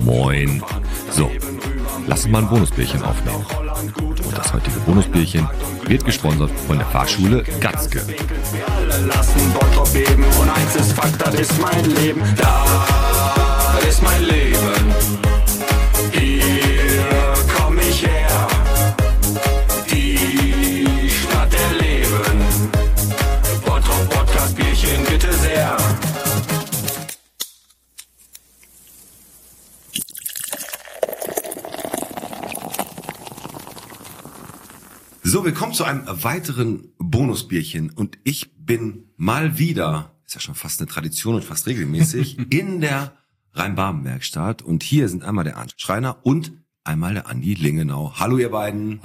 Moin. So, lass uns mal ein Bonusbierchen aufnehmen. Und das heutige Bonusbierchen wird gesponsert von der Fahrschule Gatzke. Wir alle lassen Bottrop beben und eins ist Fakt, das ist mein Leben. Da ist mein Leben. Hier komm ich her. Die Stadt der Leben. Bottrop Podcast Bierchen bitte sehr. So, willkommen zu einem weiteren Bonusbierchen und ich bin mal wieder, ist ja schon fast eine Tradition und fast regelmäßig, in der Rhein-Baben-Werkstatt und hier sind einmal der Arndt Schreiner und einmal der Andi Lingenau. Hallo ihr beiden.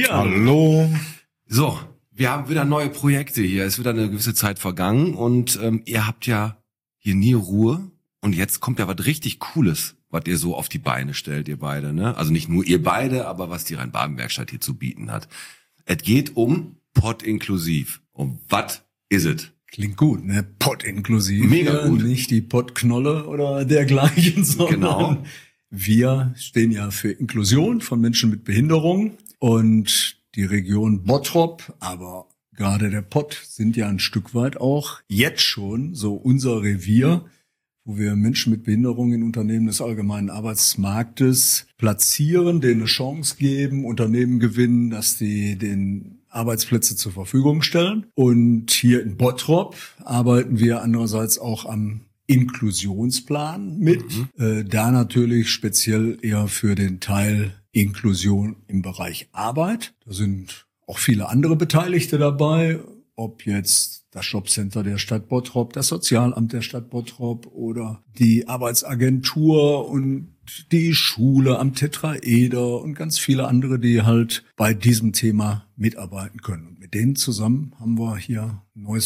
Hallo. So, wir haben wieder neue Projekte hier, es ist wieder eine gewisse Zeit vergangen und ihr habt ja hier nie Ruhe und jetzt kommt ja was richtig Cooles, was ihr so auf die Beine stellt, ihr beide, ne? Also nicht nur ihr beide, aber was die Rhein-Baben-Werkstatt hier zu bieten hat. Es geht um Pott inklusiv. Und was is it? Klingt gut, ne? Pott inklusiv. Mega gut. Nicht die Pottknolle oder dergleichen, sondern Genau. Wir stehen ja für Inklusion von Menschen mit Behinderung und die Region Bottrop, aber gerade der Pott sind ja ein Stück weit auch jetzt schon so unser Revier, wo wir Menschen mit Behinderung in Unternehmen des allgemeinen Arbeitsmarktes platzieren, denen eine Chance geben, Unternehmen gewinnen, dass die den Arbeitsplätze zur Verfügung stellen. Und hier in Bottrop arbeiten wir andererseits auch am Inklusionsplan mit, da natürlich speziell eher für den Teil Inklusion im Bereich Arbeit. Da sind auch viele andere Beteiligte dabei, ob jetzt das Jobcenter der Stadt Bottrop, das Sozialamt der Stadt Bottrop oder die Arbeitsagentur und die Schule am Tetraeder und ganz viele andere, die halt bei diesem Thema mitarbeiten können. Und mit denen zusammen haben wir hier ein neues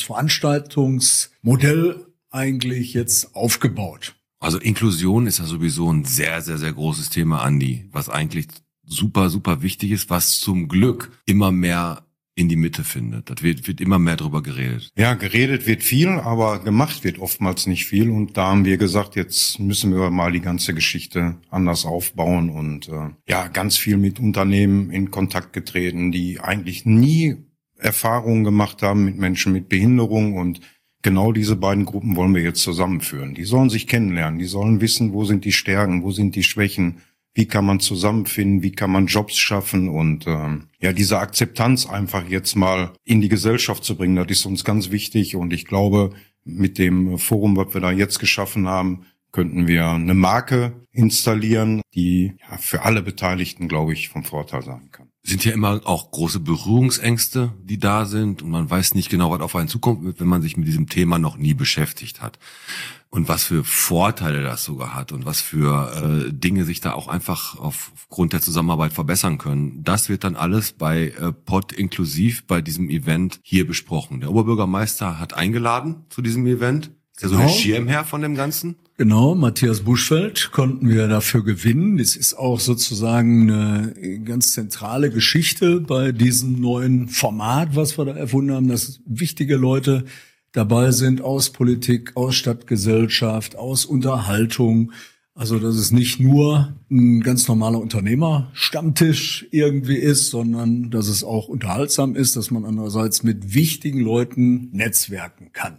Veranstaltungsmodell eigentlich jetzt aufgebaut. Also Inklusion ist ja sowieso ein sehr, sehr, sehr großes Thema, Andi, was eigentlich super, super wichtig ist, was zum Glück immer mehr in die Mitte findet. Das wird immer mehr drüber geredet. Ja, geredet wird viel, aber gemacht wird oftmals nicht viel. Und da haben wir gesagt, jetzt müssen wir mal die ganze Geschichte anders aufbauen und ganz viel mit Unternehmen in Kontakt getreten, die eigentlich nie Erfahrungen gemacht haben mit Menschen mit Behinderung. Und genau diese beiden Gruppen wollen wir jetzt zusammenführen. Die sollen sich kennenlernen, die sollen wissen, wo sind die Stärken, wo sind die Schwächen. Wie kann man zusammenfinden? Wie kann man Jobs schaffen? Und diese Akzeptanz einfach jetzt mal in die Gesellschaft zu bringen, das ist uns ganz wichtig. Und ich glaube, mit dem Forum, was wir da jetzt geschaffen haben, könnten wir eine Marke installieren, die für alle Beteiligten, glaube ich, vom Vorteil sein kann. Sind ja immer auch große Berührungsängste, die da sind und man weiß nicht genau, was auf einen zukommt, wenn man sich mit diesem Thema noch nie beschäftigt hat. Und was für Vorteile das sogar hat und was für Dinge sich da auch einfach aufgrund der Zusammenarbeit verbessern können. Das wird dann alles bei Pott inklusiv bei diesem Event hier besprochen. Der Oberbürgermeister hat eingeladen zu diesem Event. Ist ja so der Schirmherr von dem Ganzen. Genau, Matthias Buschfeld konnten wir dafür gewinnen. Das ist auch sozusagen eine ganz zentrale Geschichte bei diesem neuen Format, was wir da erfunden haben, dass wichtige Leute dabei sind aus Politik, aus Stadtgesellschaft, aus Unterhaltung. Also dass es nicht nur ein ganz normaler Unternehmerstammtisch irgendwie ist, sondern dass es auch unterhaltsam ist, dass man andererseits mit wichtigen Leuten netzwerken kann.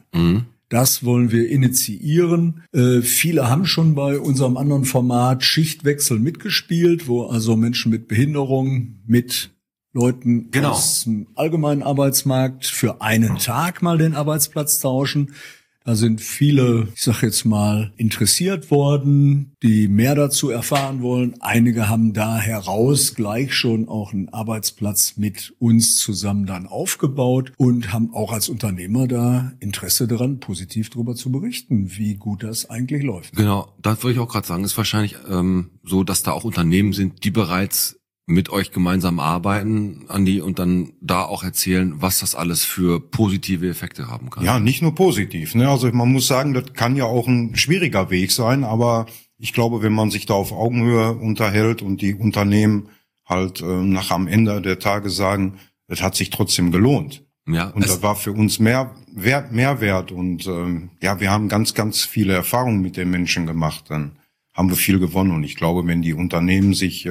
Das wollen wir initiieren. Viele haben schon bei unserem anderen Format Schichtwechsel mitgespielt, wo also Menschen mit Behinderung mit Leuten aus dem allgemeinen Arbeitsmarkt für einen Tag mal den Arbeitsplatz tauschen. Da sind viele, ich sag jetzt mal, interessiert worden, die mehr dazu erfahren wollen. Einige haben da heraus gleich schon auch einen Arbeitsplatz mit uns zusammen dann aufgebaut und haben auch als Unternehmer da Interesse daran, positiv darüber zu berichten, wie gut das eigentlich läuft. Genau, das wollte ich auch gerade sagen. Ist wahrscheinlich so, dass da auch Unternehmen sind, die bereits mit euch gemeinsam arbeiten, Andi, und dann da auch erzählen, was das alles für positive Effekte haben kann. Ja, nicht nur positiv, ne? Also man muss sagen, das kann ja auch ein schwieriger Weg sein, aber ich glaube, wenn man sich da auf Augenhöhe unterhält und die Unternehmen halt nach am Ende der Tage sagen, das hat sich trotzdem gelohnt. Ja, und das war für uns Mehrwert und wir haben ganz, ganz viele Erfahrungen mit den Menschen gemacht. Dann haben wir viel gewonnen. Und ich glaube, wenn die Unternehmen sich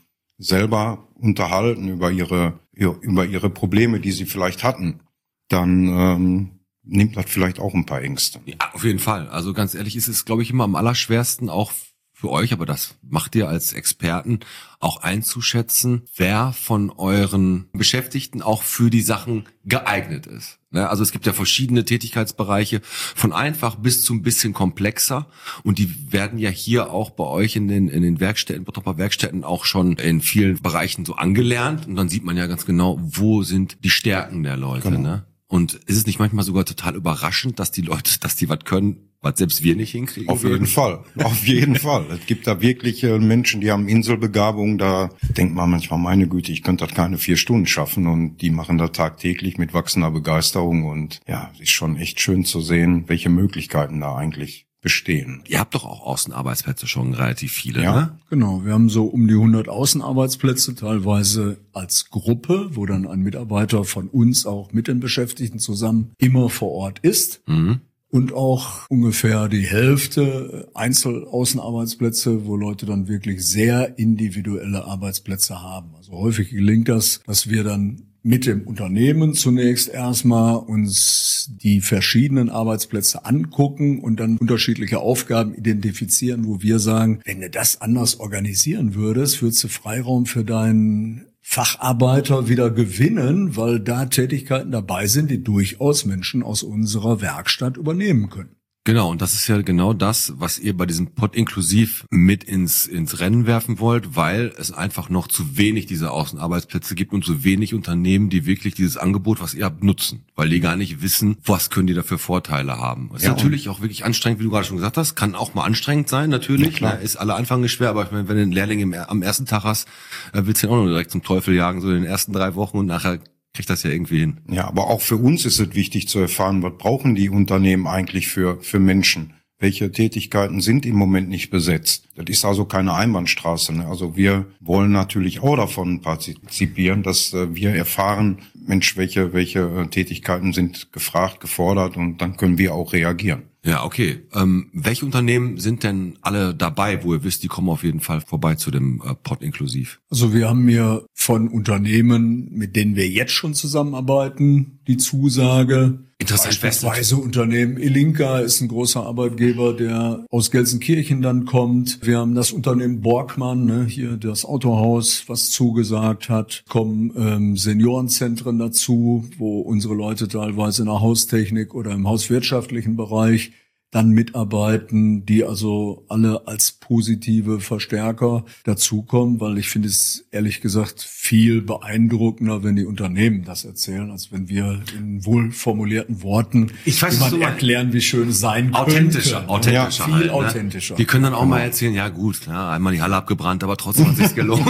selber unterhalten über ihre Probleme, die sie vielleicht hatten, dann nimmt das vielleicht auch ein paar Ängste. Ja, auf jeden Fall. Also ganz ehrlich, ist es, glaube ich, immer am allerschwersten auch für euch, aber das macht ihr als Experten, auch einzuschätzen, wer von euren Beschäftigten auch für die Sachen geeignet ist. Also es gibt ja verschiedene Tätigkeitsbereiche, von einfach bis zu ein bisschen komplexer, und die werden ja hier auch bei euch in den Werkstätten, Bottropper Werkstätten, auch schon in vielen Bereichen so angelernt, und dann sieht man ja ganz genau, wo sind die Stärken der Leute. Genau. Ne? Und ist es nicht manchmal sogar total überraschend, dass die Leute, dass die was können, was selbst wir nicht hinkriegen? Auf jeden Fall. Es gibt da wirklich Menschen, die haben Inselbegabung, da denkt man manchmal, meine Güte, ich könnte das keine 4 Stunden schaffen, und die machen das tagtäglich mit wachsender Begeisterung, und ja, ist schon echt schön zu sehen, welche Möglichkeiten da eigentlich bestehen. Ihr habt doch auch Außenarbeitsplätze schon relativ viele, ja, ne? Genau. Wir haben so um die 100 Außenarbeitsplätze, teilweise als Gruppe, wo dann ein Mitarbeiter von uns auch mit den Beschäftigten zusammen immer vor Ort ist. Mhm. Und auch ungefähr die Hälfte Einzelaußenarbeitsplätze, wo Leute dann wirklich sehr individuelle Arbeitsplätze haben. Also häufig gelingt das, dass wir dann mit dem Unternehmen zunächst erstmal uns die verschiedenen Arbeitsplätze angucken und dann unterschiedliche Aufgaben identifizieren, wo wir sagen, wenn du das anders organisieren würdest du Freiraum für deinen Facharbeiter wieder gewinnen, weil da Tätigkeiten dabei sind, die durchaus Menschen aus unserer Werkstatt übernehmen können. Genau, und das ist ja genau das, was ihr bei diesem Pod inklusiv mit ins Rennen werfen wollt, weil es einfach noch zu wenig dieser Außenarbeitsplätze gibt und zu wenig Unternehmen, die wirklich dieses Angebot, was ihr habt, nutzen, weil die gar nicht wissen, was können die da für Vorteile haben. Es ist natürlich auch wirklich anstrengend, wie du gerade schon gesagt hast, kann auch mal anstrengend sein, natürlich, ja, ist alle Anfang schwer, aber ich meine, wenn du einen Lehrling am ersten Tag hast, willst du ihn auch noch direkt zum Teufel jagen, so in den ersten 3 Wochen, und nachher kriegt das ja irgendwie hin. Ja, aber auch für uns ist es wichtig zu erfahren, was brauchen die Unternehmen eigentlich für Menschen? Welche Tätigkeiten sind im Moment nicht besetzt? Das ist also keine Einbahnstraße, ne? Also wir wollen natürlich auch davon partizipieren, dass wir erfahren, Mensch, welche Tätigkeiten sind gefragt, gefordert, und dann können wir auch reagieren. Ja, okay. Welche Unternehmen sind denn alle dabei, wo ihr wisst, die kommen auf jeden Fall vorbei zu dem Pod inklusiv? Also wir haben hier von Unternehmen, mit denen wir jetzt schon zusammenarbeiten, die Zusage. Interessant. Beispielsweise Unternehmen Ilinka ist ein großer Arbeitgeber, der aus Gelsenkirchen dann kommt. Wir haben das Unternehmen Borgmann, ne, hier das Autohaus, was zugesagt hat. Kommen Seniorenzentren dazu, wo unsere Leute teilweise in der Haustechnik oder im hauswirtschaftlichen Bereich dann mitarbeiten, die also alle als positive Verstärker dazukommen, weil ich finde es ehrlich gesagt viel beeindruckender, wenn die Unternehmen das erzählen, als wenn wir in wohlformulierten Worten erklären, wie schön es sein authentischer, könnte. Ja, viel halt, authentischer. Ne? Die können dann auch mal erzählen, ja gut, klar, einmal die Halle abgebrannt, aber trotzdem hat es sich gelohnt.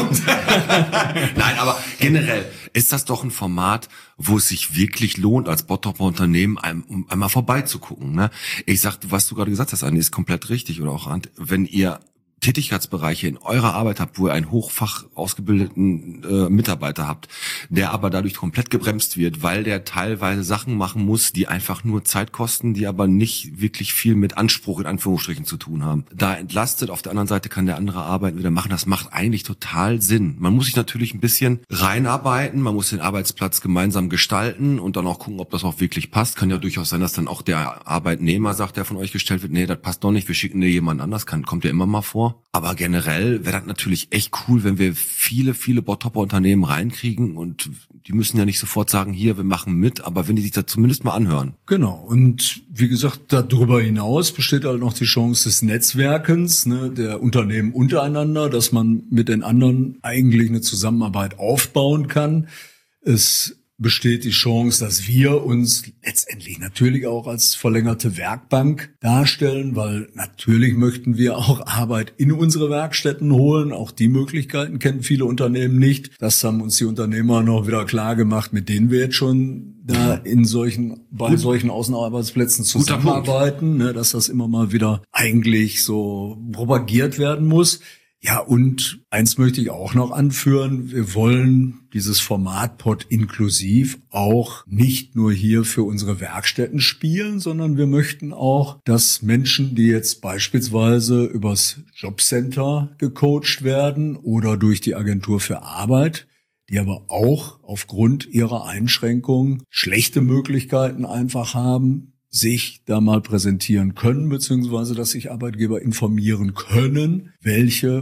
Nein, aber generell ist das doch ein Format, wo es sich wirklich lohnt, als Bottropper Unternehmen einmal vorbeizugucken. Ne? Ich sag, was du gerade gesagt hast, Andi, ist komplett richtig. Oder auch, wenn ihr Tätigkeitsbereiche in eurer Arbeit habt, wo ihr einen hochfach ausgebildeten Mitarbeiter habt, der aber dadurch komplett gebremst wird, weil der teilweise Sachen machen muss, die einfach nur Zeit kosten, die aber nicht wirklich viel mit Anspruch in Anführungsstrichen zu tun haben. Da entlastet, auf der anderen Seite kann der andere Arbeiten wieder machen. Das macht eigentlich total Sinn. Man muss sich natürlich ein bisschen reinarbeiten, man muss den Arbeitsplatz gemeinsam gestalten und dann auch gucken, ob das auch wirklich passt. Kann ja durchaus sein, dass dann auch der Arbeitnehmer sagt, der von euch gestellt wird, nee, das passt doch nicht, wir schicken dir jemand anders. Kommt ja immer mal vor. Aber generell wäre das natürlich echt cool, wenn wir viele, viele Bottropper Unternehmen reinkriegen, und die müssen ja nicht sofort sagen, hier, wir machen mit, aber wenn die sich da zumindest mal anhören. Genau. Und wie gesagt, darüber hinaus besteht halt noch die Chance des Netzwerkens, ne, der Unternehmen untereinander, dass man mit den anderen eigentlich eine Zusammenarbeit aufbauen kann. Es besteht die Chance, dass wir uns letztendlich natürlich auch als verlängerte Werkbank darstellen, weil natürlich möchten wir auch Arbeit in unsere Werkstätten holen. Auch die Möglichkeiten kennen viele Unternehmen nicht. Das haben uns die Unternehmer noch wieder klar gemacht, mit denen wir jetzt schon da bei solchen Außenarbeitsplätzen zusammenarbeiten, ne, dass das immer mal wieder eigentlich so propagiert werden muss. Ja, und eins möchte ich auch noch anführen. Wir wollen dieses Format Pod inklusiv auch nicht nur hier für unsere Werkstätten spielen, sondern wir möchten auch, dass Menschen, die jetzt beispielsweise übers Jobcenter gecoacht werden oder durch die Agentur für Arbeit, die aber auch aufgrund ihrer Einschränkungen schlechte Möglichkeiten einfach haben, sich da mal präsentieren können, beziehungsweise dass sich Arbeitgeber informieren können, welche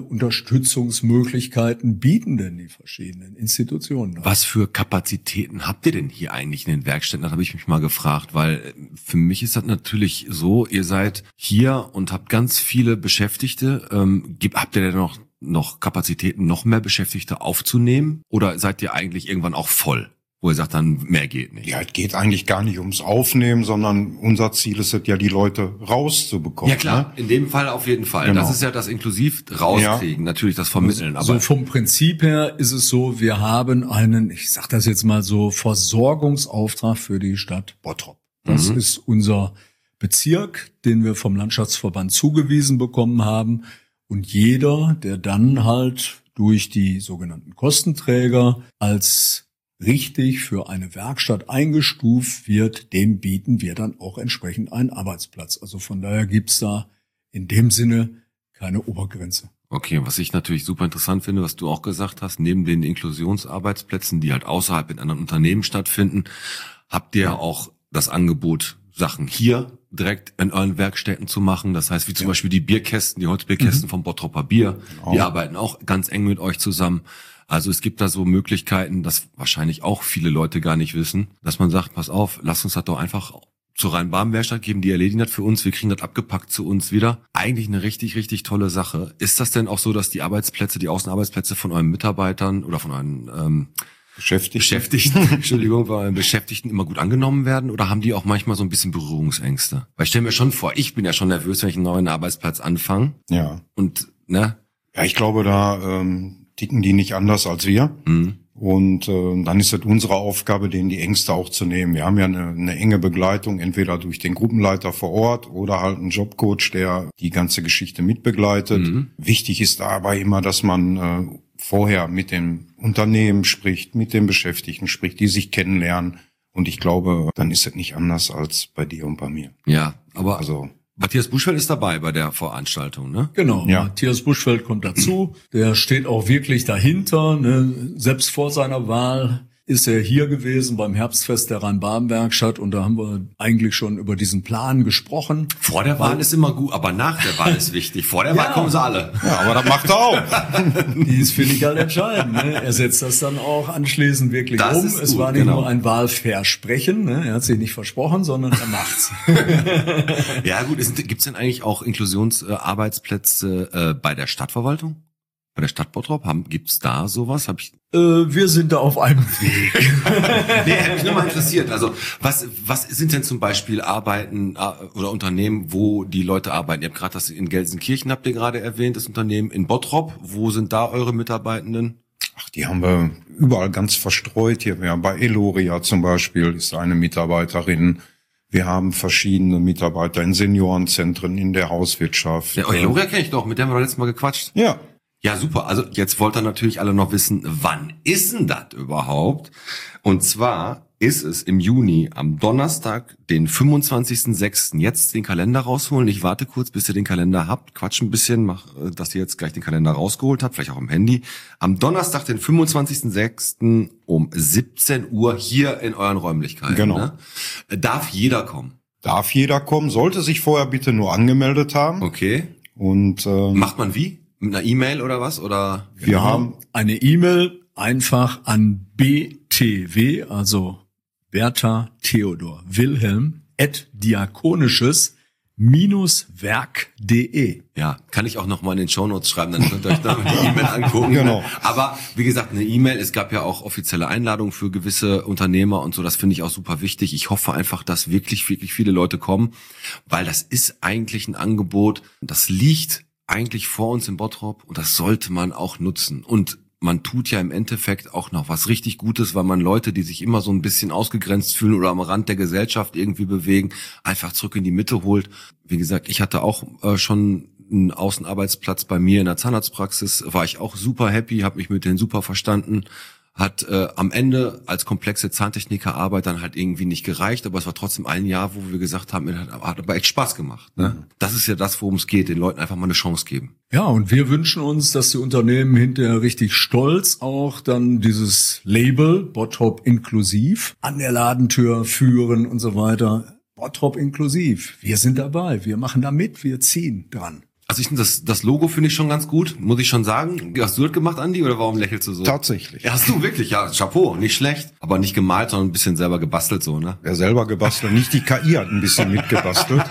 Unterstützungsmöglichkeiten bieten denn die verschiedenen Institutionen. Was für Kapazitäten habt ihr denn hier eigentlich in den Werkstätten? Das habe ich mich mal gefragt, weil für mich ist das natürlich so, ihr seid hier und habt ganz viele Beschäftigte. Habt ihr denn noch Kapazitäten, noch mehr Beschäftigte aufzunehmen? Oder seid ihr eigentlich irgendwann auch voll? Wo ihr sagt, dann mehr geht nicht. Ja, es geht eigentlich gar nicht ums Aufnehmen, sondern unser Ziel ist es ja, die Leute rauszubekommen. Ja klar, ne? in dem Fall auf jeden Fall. Genau. Das ist ja das Inklusiv rauskriegen, natürlich das Vermitteln. Aber So vom Prinzip her ist es so, wir haben einen, ich sag das jetzt mal so, Versorgungsauftrag für die Stadt Bottrop. Das ist unser Bezirk, den wir vom Landschaftsverband zugewiesen bekommen haben. Und jeder, der dann halt durch die sogenannten Kostenträger als richtig für eine Werkstatt eingestuft wird, dem bieten wir dann auch entsprechend einen Arbeitsplatz. Also von daher gibt's da in dem Sinne keine Obergrenze. okay, was ich natürlich super interessant finde, was du auch gesagt hast, neben den Inklusionsarbeitsplätzen, die halt außerhalb in anderen Unternehmen stattfinden, habt ihr auch das Angebot, Sachen hier direkt in euren Werkstätten zu machen. Das heißt, wie zum Beispiel die Bierkästen, die Holzbierkästen vom Bottroper Bier, die arbeiten auch ganz eng mit euch zusammen. Also es gibt da so Möglichkeiten, das wahrscheinlich auch viele Leute gar nicht wissen, dass man sagt, pass auf, lass uns das doch einfach zur Rhein-Baden-Werkstatt geben, die erledigen das für uns, wir kriegen das abgepackt zu uns wieder. Eigentlich eine richtig, richtig tolle Sache. Ist das denn auch so, dass die Arbeitsplätze, die Außenarbeitsplätze von euren Mitarbeitern oder von euren Beschäftigten, Entschuldigung, von euren Beschäftigten immer gut angenommen werden? Oder haben die auch manchmal so ein bisschen Berührungsängste? Weil ich stelle mir schon vor, ich bin ja schon nervös, wenn ich einen neuen Arbeitsplatz anfange. Ja. Und, ne? Ja, ich glaube, da ticken die nicht anders als wir. Und dann ist es unsere Aufgabe, denen die Ängste auch zu nehmen. Wir haben ja eine enge Begleitung, entweder durch den Gruppenleiter vor Ort oder halt einen Jobcoach, der die ganze Geschichte mitbegleitet. Wichtig ist dabei immer, dass man vorher mit dem Unternehmen spricht, mit den Beschäftigten spricht, die sich kennenlernen. Und ich glaube, dann ist es nicht anders als bei dir und bei mir. Ja, aber Also Matthias Buschfeld ist dabei bei der Veranstaltung, ne? Genau, Ja. Matthias Buschfeld kommt dazu. Der steht auch wirklich dahinter. Ne? Selbst vor seiner Wahl ist er hier gewesen beim Herbstfest der Rhein-Baden-Werkstatt und da haben wir eigentlich schon über diesen Plan gesprochen. Vor der Wahl ist immer gut, aber nach der Wahl ist wichtig. Vor der Wahl kommen sie alle. ja, aber das macht er auch. Dies finde ich halt entscheidend. Ne? Er setzt das dann auch anschließend wirklich Das um. ist Es gut, war nicht genau. nur ein Wahlversprechen. Ne? Er hat sich nicht versprochen, sondern er macht's. Ja gut, gibt's denn eigentlich auch Inklusionsarbeitsplätze bei der Stadtverwaltung? Bei der Stadt Bottrop? Gibt's da sowas? Wir sind da auf einem Weg. Nee, hätte mich nur mal interessiert. Also was sind denn zum Beispiel Arbeiten oder Unternehmen, wo die Leute arbeiten? Ihr habt gerade das in Gelsenkirchen, habt ihr gerade erwähnt, das Unternehmen in Bottrop. Wo sind da eure Mitarbeitenden? Ach, die haben wir überall ganz verstreut. Hier ja, bei Eloria zum Beispiel ist eine Mitarbeiterin. Wir haben verschiedene Mitarbeiter in Seniorenzentren, in der Hauswirtschaft. Ja, Eloria kenne ich doch, mit der haben wir letztes Mal gequatscht. Ja. Ja, super. Also jetzt wollt ihr natürlich alle noch wissen, wann ist denn das überhaupt? Und zwar ist es im Juni, am Donnerstag, den 25.06. Jetzt den Kalender rausholen. Ich warte kurz, bis ihr den Kalender habt. Quatsch ein bisschen, dass ihr jetzt gleich den Kalender rausgeholt habt, vielleicht auch im Handy. Am Donnerstag, den 25.06. um 17 Uhr hier in euren Räumlichkeiten. Genau. Ne? Darf jeder kommen? Darf jeder kommen, sollte sich vorher bitte nur angemeldet haben. Okay. Und Macht man wie? Mit einer E-Mail oder was? Oder? wir haben Eine E-Mail einfach an BTW, also Bertha Theodor Wilhelm @diakonisches-werk.de. Ja, kann ich auch noch mal in den Shownotes schreiben, dann könnt ihr euch da die E-Mail angucken. Genau. Aber wie gesagt, eine E-Mail, es gab ja auch offizielle Einladungen für gewisse Unternehmer und so, das finde ich auch super wichtig. Ich hoffe einfach, dass wirklich, wirklich viele Leute kommen, weil das ist eigentlich ein Angebot, das liegt eigentlich vor uns in Bottrop und das sollte man auch nutzen. Und man tut ja im Endeffekt auch noch was richtig Gutes, weil man Leute, die sich immer so ein bisschen ausgegrenzt fühlen oder am Rand der Gesellschaft irgendwie bewegen, einfach zurück in die Mitte holt. Wie gesagt, ich hatte auch schon einen Außenarbeitsplatz bei mir in der Zahnarztpraxis, war ich auch super happy, habe mich mit denen super verstanden. Hat am Ende als komplexe Zahntechnikerarbeit dann halt irgendwie nicht gereicht, aber es war trotzdem ein Jahr, wo wir gesagt haben, hat aber echt Spaß gemacht. Ne? Das ist ja das, worum es geht, den Leuten einfach mal eine Chance geben. Ja, und wir wünschen uns, dass die Unternehmen hinterher richtig stolz auch dann dieses Label Bottrop inklusiv an der Ladentür führen und so weiter. Bottrop inklusiv. Wir sind dabei, wir machen da mit, wir ziehen dran. Also ich finde das Logo finde ich schon ganz gut, muss ich schon sagen. Hast du das gemacht, Andi, oder warum lächelst du so? Tatsächlich. Ja, hast du wirklich, ja, Chapeau, nicht schlecht. Aber nicht gemalt, sondern ein bisschen selber gebastelt so, ne? Wer selber gebastelt, nicht die KI hat ein bisschen mitgebastelt.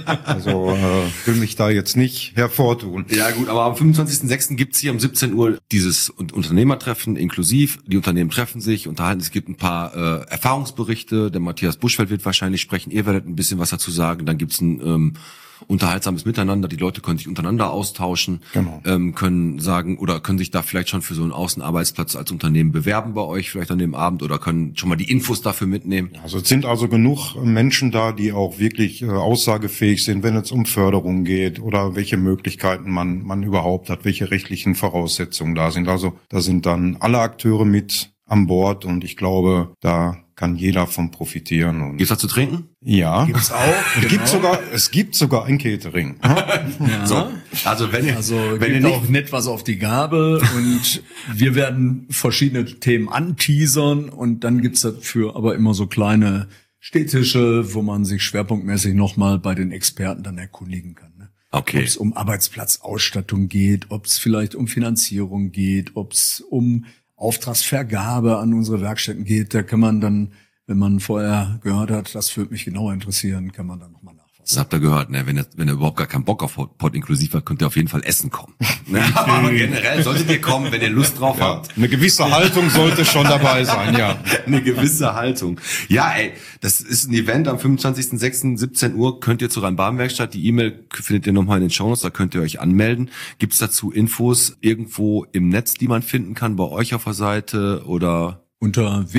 Also will mich da jetzt nicht hervortun. Ja gut, aber am 25.06. gibt's hier um 17 Uhr dieses Unternehmertreffen inklusiv. Die Unternehmen treffen sich, unterhalten. Es gibt ein paar Erfahrungsberichte. Der Matthias Buschfeld wird wahrscheinlich sprechen. Ihr werdet ein bisschen was dazu sagen. Dann gibt's ein unterhaltsames Miteinander. Die Leute können sich untereinander austauschen, genau. Können sagen oder können sich da vielleicht schon für so einen Außenarbeitsplatz als Unternehmen bewerben bei euch, vielleicht an dem Abend, oder können schon mal die Infos dafür mitnehmen. Also es sind also genug Menschen da, die auch wirklich aussagefähig sind, wenn es um Förderung geht oder welche Möglichkeiten man überhaupt hat, welche rechtlichen Voraussetzungen da sind. Also da sind dann alle Akteure mit an Bord und ich glaube, da kann jeder von profitieren. Und Gibt's da zu trinken? Ja. Gibt's auch. Es gibt sogar ein Catering. Ja. So. Also wenn ihr gebt auch nett was auf die Gabel und wir werden verschiedene Themen anteasern und dann gibt's dafür aber immer so kleine Stehtische, wo man sich schwerpunktmäßig nochmal bei den Experten dann erkundigen kann. Ne? Okay. Ob es um Arbeitsplatzausstattung geht, ob es vielleicht um Finanzierung geht, ob es um Auftragsvergabe an unsere Werkstätten geht, da kann man dann, wenn man vorher gehört hat, das würde mich genauer interessieren, kann man dann nochmal nachfassen. Das habt ihr gehört, ne? Wenn ihr überhaupt gar keinen Bock auf Pod inklusiv habt, könnt ihr auf jeden Fall essen kommen. Ne? Aber generell solltet ihr kommen, wenn ihr Lust drauf habt. Eine gewisse Haltung sollte schon dabei sein, ja. Eine gewisse Haltung. Ja, ey, das ist ein Event am 25.06. 17 Uhr. Könnt ihr zur Rhein-Baden-Werkstatt. Die E-Mail findet ihr nochmal in den Shownotes, da könnt ihr euch anmelden. Gibt's dazu Infos irgendwo im Netz, die man finden kann, bei euch auf der Seite oder? Unter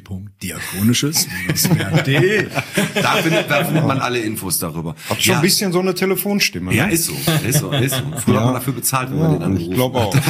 www.diakonisches-werk.de. Da findet man alle Infos darüber. Hat schon ein bisschen so eine Telefonstimme. Ja, ne? ist so. Früher hat man dafür bezahlt, wenn man den angerufen Ich glaube auch.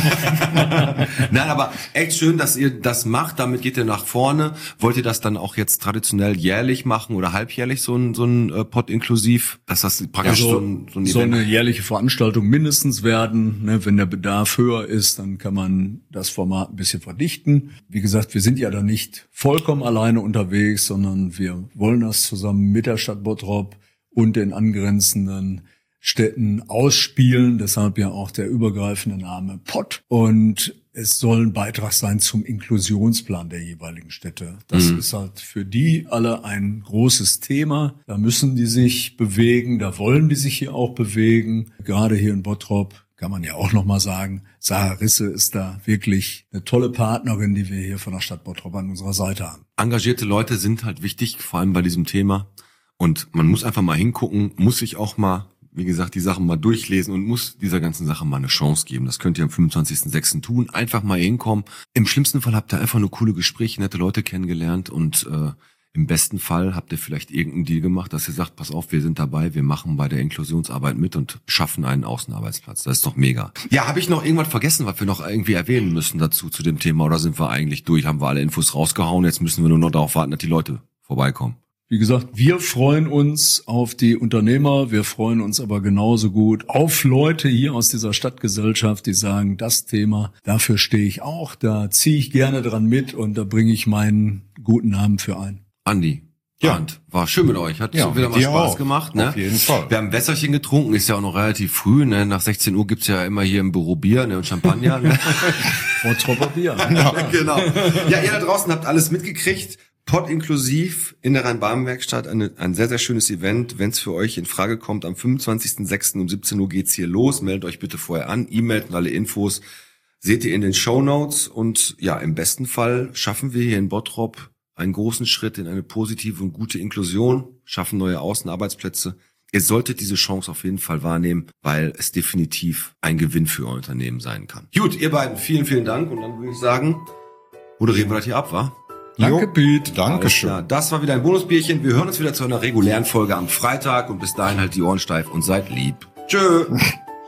Nein, aber echt schön, dass ihr das macht. Damit geht ihr nach vorne. Wollt ihr das dann auch jetzt traditionell jährlich machen oder halbjährlich so ein Pod inklusiv? Dass das praktisch so ein Event so eine jährliche Veranstaltung mindestens werden. Ne? Wenn der Bedarf höher ist, dann kann man das Format ein bisschen verdichten. Wie gesagt, wir sind ja da nicht vollkommen alleine unterwegs, sondern wir wollen das zusammen mit der Stadt Bottrop und den angrenzenden Städten ausspielen. Deshalb ja auch der übergreifende Name Pod. Und es soll ein Beitrag sein zum Inklusionsplan der jeweiligen Städte. Das ist halt für die alle ein großes Thema. Da müssen die sich bewegen, da wollen die sich hier auch bewegen. Gerade hier in Bottrop kann man ja auch nochmal sagen, Sarah Risse ist da wirklich eine tolle Partnerin, die wir hier von der Stadt Bottrop an unserer Seite haben. Engagierte Leute sind halt wichtig, vor allem bei diesem Thema. Und man muss einfach mal hingucken, muss sich auch mal, wie gesagt, die Sachen mal durchlesen und muss dieser ganzen Sache mal eine Chance geben. Das könnt ihr am 25.06. tun. Einfach mal hinkommen. Im schlimmsten Fall habt ihr einfach nur coole Gespräche, nette Leute kennengelernt und im besten Fall habt ihr vielleicht irgendeinen Deal gemacht, dass ihr sagt, pass auf, wir sind dabei, wir machen bei der Inklusionsarbeit mit und schaffen einen Außenarbeitsplatz. Das ist doch mega. Ja, habe ich noch irgendwas vergessen, was wir noch irgendwie erwähnen müssen dazu zu dem Thema, oder sind wir eigentlich durch? Haben wir alle Infos rausgehauen? Jetzt müssen wir nur noch darauf warten, dass die Leute vorbeikommen. Wie gesagt, wir freuen uns auf die Unternehmer, wir freuen uns aber genauso gut auf Leute hier aus dieser Stadtgesellschaft, die sagen, das Thema, dafür stehe ich auch, da ziehe ich gerne dran mit und da bringe ich meinen guten Namen für ein. Andi, Bernd, war schön mit euch. Hat Ja, wieder mit mal dir Spaß auch. gemacht. Ne? Auf jeden Fall. Wir haben ein Wässerchen getrunken, ist ja auch noch relativ früh. Ne? Nach 16 Uhr gibt's ja immer hier im Büro Bier, ne? Und Champagner. Ne? Bottroper Bier. Genau. Ja, ihr da draußen habt alles mitgekriegt. Pod inklusiv in der Rhein-Baden-Werkstatt. Ein sehr, sehr schönes Event. Wenn es für euch in Frage kommt, am 25.06. um 17 Uhr geht's hier los. Meldet euch bitte vorher an. E-Mailt und alle Infos seht ihr in den Shownotes. Und ja, im besten Fall schaffen wir hier in Bottrop einen großen Schritt in eine positive und gute Inklusion, schaffen neue Außenarbeitsplätze. Ihr solltet diese Chance auf jeden Fall wahrnehmen, weil es definitiv ein Gewinn für euer Unternehmen sein kann. Gut, ihr beiden, vielen, vielen Dank. Und dann würde ich sagen, moderieren wir das hier ab, wa? Danke, Pete. Dankeschön. Ja, das war wieder ein Bonusbierchen. Wir hören uns wieder zu einer regulären Folge am Freitag. Und bis dahin halt die Ohren steif und seid lieb. Tschö.